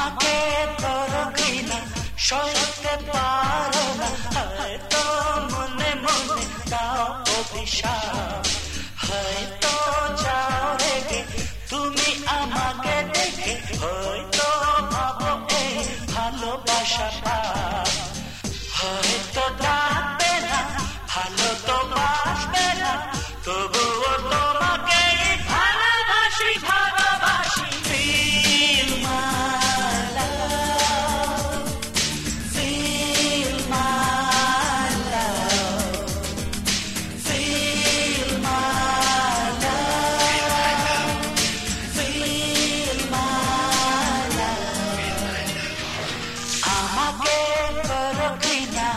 আমাকে করো ঘৃণা সইতে পারো না, হয়তো মনে মনে দাও অভিশাপ, হয়তো যাও রেগে তুমি আমাকে দেখে, হয়তো ভাবো এই ভালোবাসা পাপ, হয়তো ডাকবে না ভালো তো বাসবে না, তবুও তোমাকে ভালোবাসি ভালোবাসি। Feel my love, feel my love, feel my love, feel my love. আমাকে করো ঘৃণা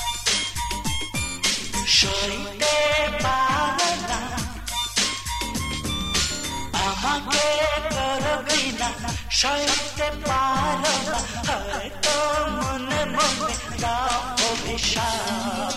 সইতে পারো না, আমাকে করো ঘৃণা সইতে পারো না, হয়তো মনে মনে দাও অভিশাপ।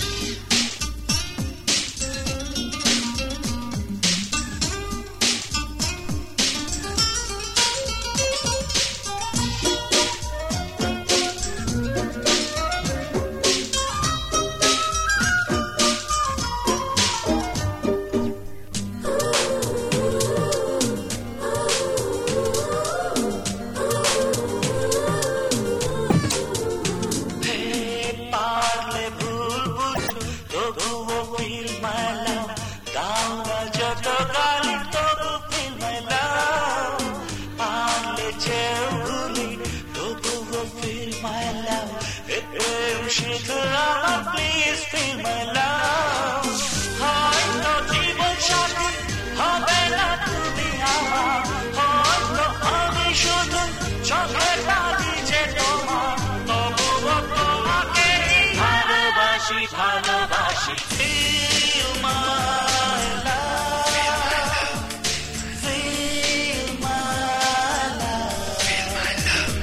পারলে ভুল বুঝো তবুও feel my love, দাও না যত গালি তবু feel my love, পারলে যেও ভুলি তবুও feel my love, প্রেম শিখো আমার please feel my love, হয়তো জীবন সাথী হবে না তুমি আমার, হয়তো আমি শুধু চোখের বালি যে তোমার, তবুও তোমাকে ভালোবাসি ভালোবাসি। Feel my love, feel my love.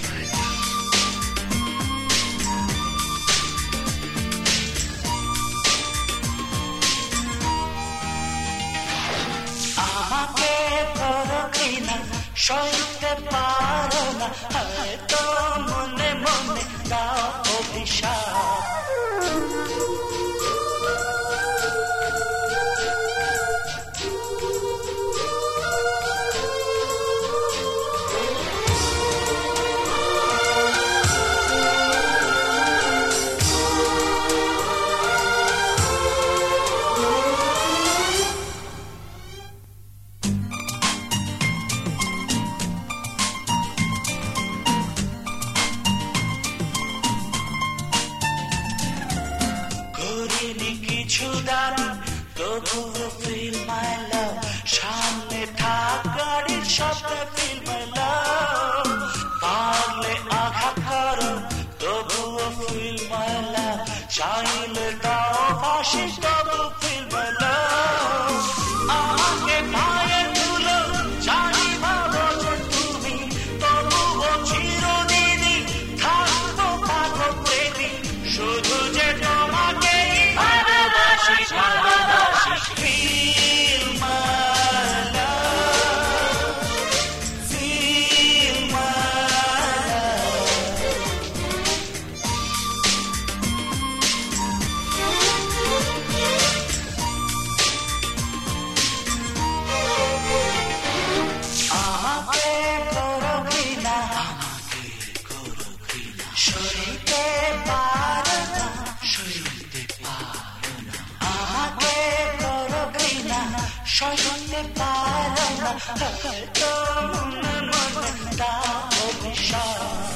আমাকে করো ঘৃণা সইতে পারো না, হয়তো মনে মনে দাও অভিশাপ। করিনি কিছু দাবি তবুও feel my love, সামনে থাক গাড়ির শব্দে feel my love, পারলে আঘাত করো তবুও feel my love, চাইলে দাও ফাঁসি তবু feel my love, আমাকে পায়ের ধুলো জানি ভালো যে তুমি, তবুও চিরদিনই থাকবো থাকো প্রেমী, শুধু যে তোমাকে ভালোবাসি ভালোবাসি। Feel my love, feel my love. আমাকে করো ঘৃণা সইতে পারো না, সইতে পারো না, আমাকে করো ঘৃণা সইতে পারো না, হয়তো মনে মনে দাও অভিশাপ।